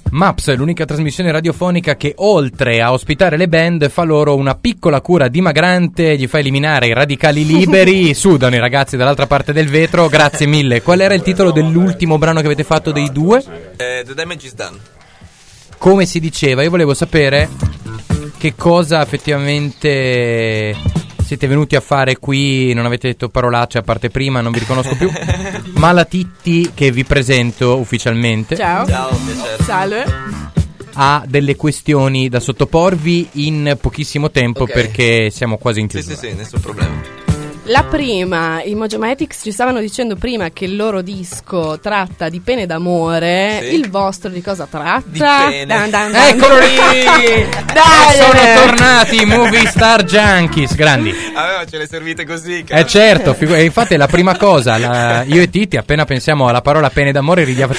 Maps, l'unica trasmissione radiofonica che oltre a ospitare le band fa loro una piccola cura dimagrante, gli fa eliminare i radicali liberi, sudano i ragazzi dall'altra parte del vetro. Grazie mille. Qual era il titolo dell'ultimo brano che avete fatto dei due? The Damage is Done. Come si diceva, io volevo sapere che cosa effettivamente siete venuti a fare qui. Non avete detto parolacce a parte prima, non vi riconosco più. Malatitti, che vi presento ufficialmente. Ciao. Piacere. Salve. Ha delle questioni da sottoporvi in pochissimo tempo, Ok. perché siamo quasi in chiusura. Sì, nessun problema. La prima, i Mojomatics ci stavano dicendo prima che il loro disco tratta di pene d'amore. Sì. Il vostro di cosa tratta? Di pene. Dan. Eccolo lì! Dai! Sono tornati i Movie Star Junkies, grandi. Ma ce le servite così? Certo, infatti è la prima cosa. Io e Titti, appena pensiamo alla parola pene d'amore, ridiamo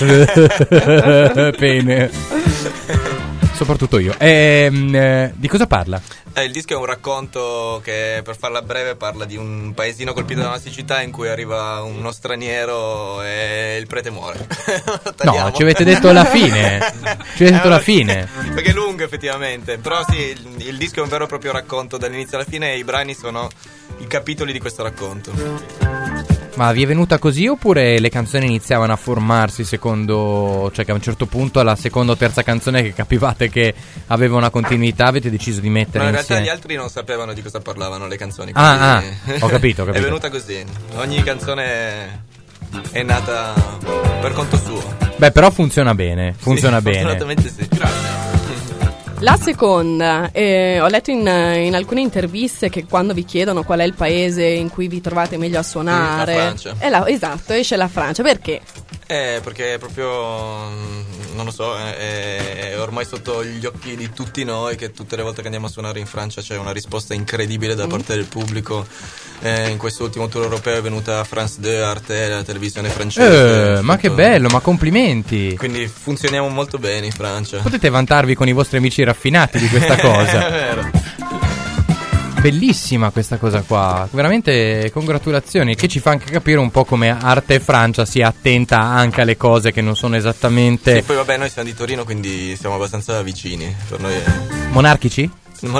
pene. Soprattutto io. Di cosa parla? Il disco è un racconto che, per farla breve, parla di un paesino colpito da una siccità in cui arriva uno straniero e il prete muore. No, ci avete detto la fine. Ci avete detto la fine. Perché è lungo effettivamente. Però sì, il disco è un vero e proprio racconto dall'inizio alla fine, e i brani sono i capitoli di questo racconto. Ma vi è venuta così, oppure le canzoni iniziavano a formarsi secondo, cioè che a un certo punto alla seconda o terza canzone che capivate che aveva una continuità avete deciso di mettere No, in insieme? realtà gli altri non sapevano di cosa parlavano le canzoni. Ho capito. È venuta così. Ogni canzone è nata per conto suo. Beh, però funziona bene, funziona Sì, bene. fortunatamente sì. Grazie. La seconda, ho letto in alcune interviste che quando vi chiedono qual è il paese in cui vi trovate meglio a suonare, La Francia. Esatto, esce la Francia. Perché? Perché è proprio, non lo so, è ormai sotto gli occhi di tutti noi che tutte le volte che andiamo a suonare in Francia c'è una risposta incredibile da parte del pubblico. In questo ultimo tour europeo è venuta France 2, Arte, la televisione francese. Ma che bello, ma complimenti. Quindi funzioniamo molto bene in Francia. Potete vantarvi con i vostri amici raffinati di questa cosa. È vero. Bellissima questa cosa qua, veramente congratulazioni, che ci fa anche capire un po' come Arte e Francia sia attenta anche alle cose che non sono esattamente... Sì, poi vabbè, noi siamo di Torino, quindi siamo abbastanza vicini. Per noi è... Monarchici?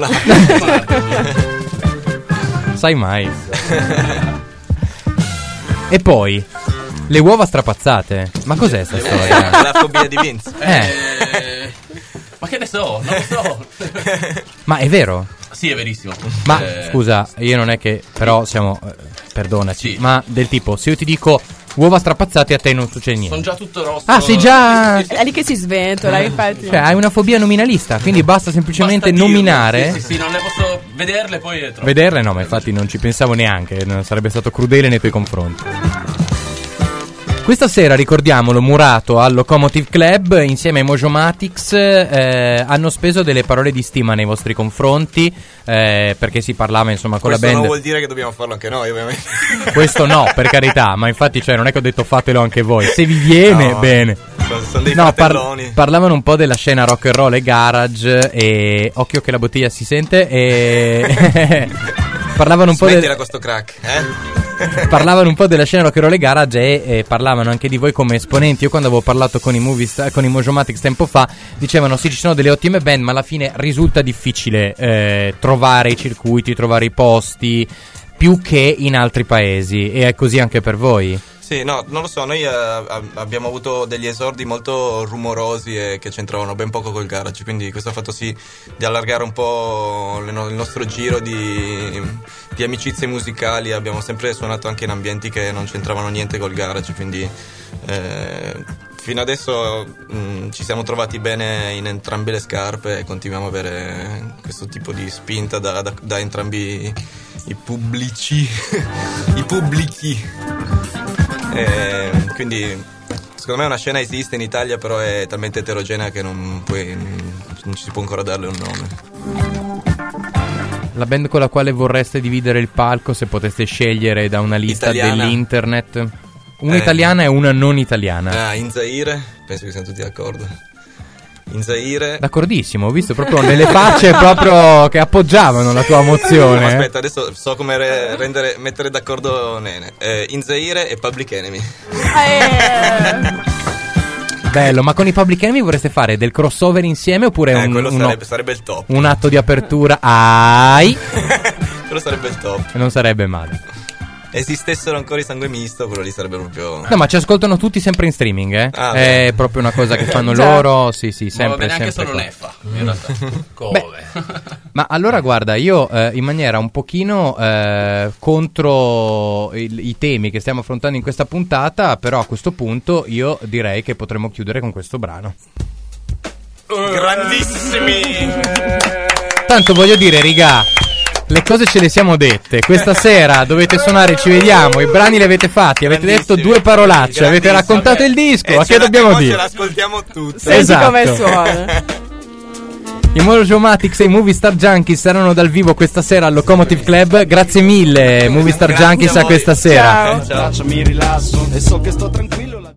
Sai mai. E poi le uova strapazzate. Ma cos'è sta storia? La fobia di Vince. Ma che ne so, non lo so. Ma è vero? Sì, è verissimo. Ma scusa, io non è che però siamo perdonaci, Sì. ma del tipo, se io ti dico uova strapazzate a te non succede niente. Sono già tutto rosso. Ah, sei già... È lì che si sventola, infatti. Cioè, hai una fobia nominalista, quindi basta semplicemente Basta dirlo. nominare. Sì, non ne posso vederle, poi è troppo. Vederle no, ma infatti non ci pensavo neanche, non sarebbe stato crudele nei tuoi confronti. Questa sera, ricordiamolo, Murato al Locomotive Club insieme ai Mojomatics hanno speso delle parole di stima nei vostri confronti, perché si parlava insomma con Questo la band. non vuol dire che dobbiamo farlo anche noi, ovviamente. Questo no, per carità, ma infatti cioè, non è che ho detto fatelo anche voi, se vi viene No. bene. Sono dei No, fratelloni. parlavano un po' della scena rock and roll e garage, e occhio che la bottiglia si sente, e parlavano un po' Smettila con sto crack, parlavano un po' della scena rock and roll e garage, e parlavano anche di voi come esponenti. Io quando avevo parlato con i Mojomatics tempo fa, dicevano sì, ci sono delle ottime band, ma alla fine risulta difficile trovare i circuiti, trovare i posti, più che in altri paesi, e è così anche per voi? Sì, no, non lo so, noi abbiamo avuto degli esordi molto rumorosi e che c'entravano ben poco col garage, quindi questo ha fatto sì di allargare un po' il nostro giro di amicizie musicali. Abbiamo sempre suonato anche in ambienti che non c'entravano niente col garage, quindi fino adesso ci siamo trovati bene in entrambe le scarpe e continuiamo ad avere questo tipo di spinta da entrambi i pubblici. I pubblici. Quindi secondo me una scena esiste in Italia, però è talmente eterogenea che non ci si può ancora darle un nome. La band con la quale vorreste dividere il palco, se poteste scegliere da una lista Italiana. dell'internet? Una italiana e una non italiana. In Zaire, penso che siamo tutti d'accordo. In Zaire. D'accordissimo, ho visto proprio nelle facce proprio che appoggiavano la tua mozione. No, aspetta, adesso so come mettere d'accordo Nene. In Zaire e Public Enemy. bello. Ma con i Public Enemy vorreste fare del crossover insieme oppure sarebbe il top. Un atto di apertura? Quello sarebbe il top. Non sarebbe male. Esistessero ancora i Sangue Misto, quello lì sarebbe proprio... No, ma ci ascoltano tutti sempre in streaming, È beh. proprio una cosa che fanno loro. Sì, sempre. Ma va bene anche sempre solo Neffa. In realtà. Come? Ma allora guarda, io in maniera un pochino contro i temi che stiamo affrontando in questa puntata, però a questo punto io direi che potremmo chiudere con questo brano. Grandissimi! Tanto voglio dire, riga, le cose ce le siamo dette. Questa sera dovete suonare, ci vediamo. I brani li avete fatti, avete detto 2 parolacce, avete raccontato il disco. Ma che dobbiamo dire? Ce l'ascoltiamo tutti. Senti Esatto. come suona. I Mojomatics e i Movie Star Junkies saranno dal vivo questa sera al Locomotive Club. Grazie mille, Movie Star Junkies, a questa sera. Ciao. Mi rilasso e so che sto tranquillo.